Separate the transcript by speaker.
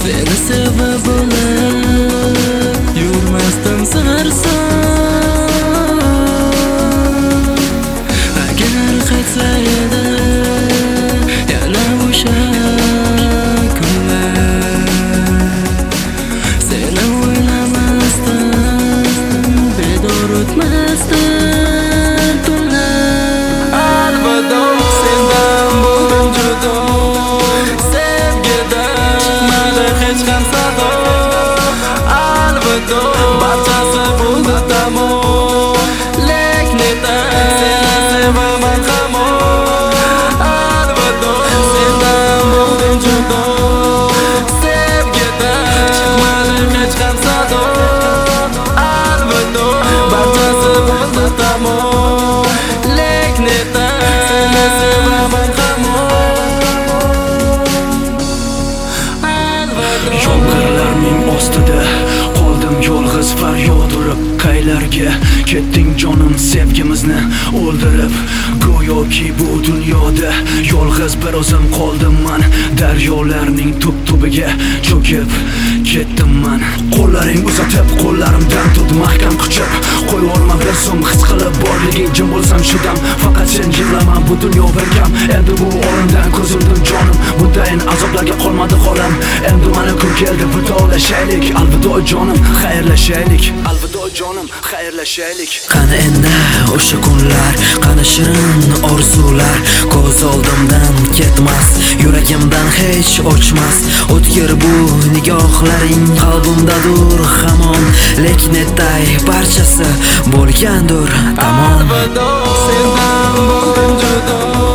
Speaker 1: Seni sevib bo'lib yurmasdim sarson. Agar qaytsa edi yana o'sha kunlar, seni o'ylamasdan bedor o'tmasdan tunlar. Alvido, sendan bo'ldim judo, sevgidan chiqmadi hech ham sado. Alvido, barchasi bo'ldi tamom, lek neta seni sevaman hamon. Alvido, sendan bo'ldim judo, sevgidan chiqmadi hech ham sado. Alvido, barchasi bo'ldi tamom, lek neta seni sevaman hamon.
Speaker 2: Yomg'irlarning ostida qoldim yolg'iz faryod urib. Qaylarga ketding jonim sevgimizni o'ldirib? Go'yoki bu dunyoda yolg'iz bir o'zim qoldim man. Daryolarning tub-tubiga cho'kib ketdim man. Qo'llaring uzatib qo'llarimdan tut mahkam quchib. Qo'y olma bir so'm his qilib borliging jim bo'lsam shu dam. Faqat sen yig'lama bu dunyo bir kam. Endi bu olamdan ko'z yumdim jonim. Bundayin azoblarga qolmadi xolam. Endi mana kun keldi vidolashaylik. Alvido jonim xayrlashaylik. Alvido jonim xayrlashaylik.
Speaker 1: Qani endi o'sha kunlar, qani shirin orzular, ko'z oldimdan ketmas, yuragimdan hech o'chmas. O'tkir bu nigohlaring qalbimdadur hamon, lek netay barchasi bo'lgandir tamom. Alvido, sendan bo'ldim judo,